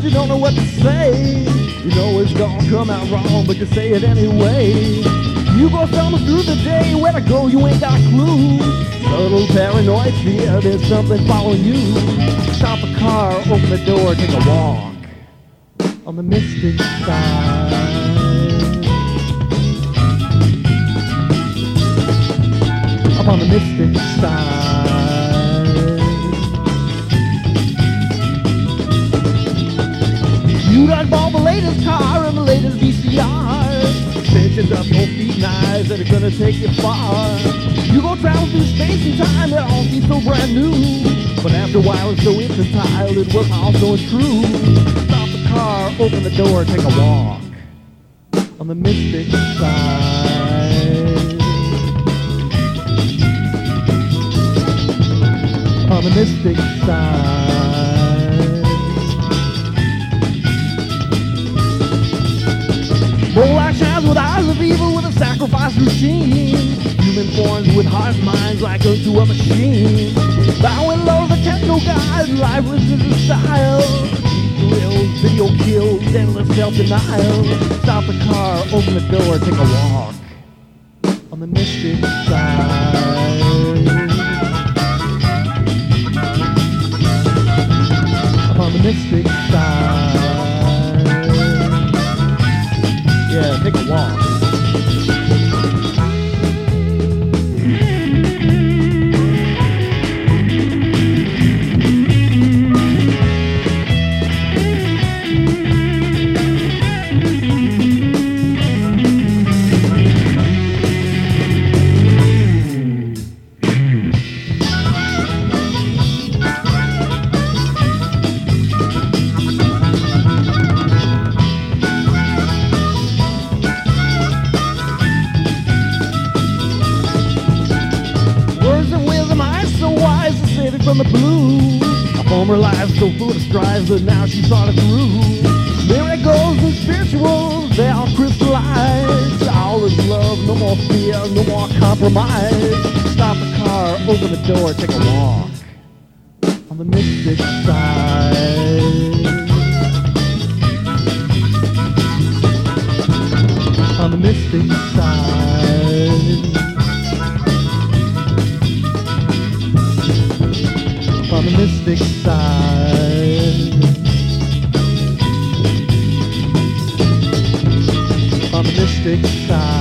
you don't know what to say. You know it's gonna come out wrong, but you say it anyway. You go stumbling through the day, where to go you ain't got a clue. Subtle paranoid fear, there's something following you. Stop a car, open the door, take a walk on the mystic side. Up on the mystic side. You done bought the latest car and the latest VCR. Extensions up your feet and eyes that are gonna take you far. You go travel through space and time, it all seems so brand new. But after a while it's so infantile, it was all so true. Stop the car, open the door, take a walk on the mystic side. On the mystic side. Moonlight shines with eyes of evil with a sacrifice routine. Human forms with hard minds like unto a machine. Bowing low the techno guys, life was in the style. Thrills, video kills, endless self-denial. Stop the car, open the door, take a walk on the mystic side. On the mystic side. Yeah, take a walk. From the blue, a former life so full of strife, but now she's thought it through. Miracles and spirituals, they all crystallize. All is love, no more fear, no more compromise. Stop the car, open the door, take a walk on the mystic side. On the mystic side. On the mystic side. On the mystic side.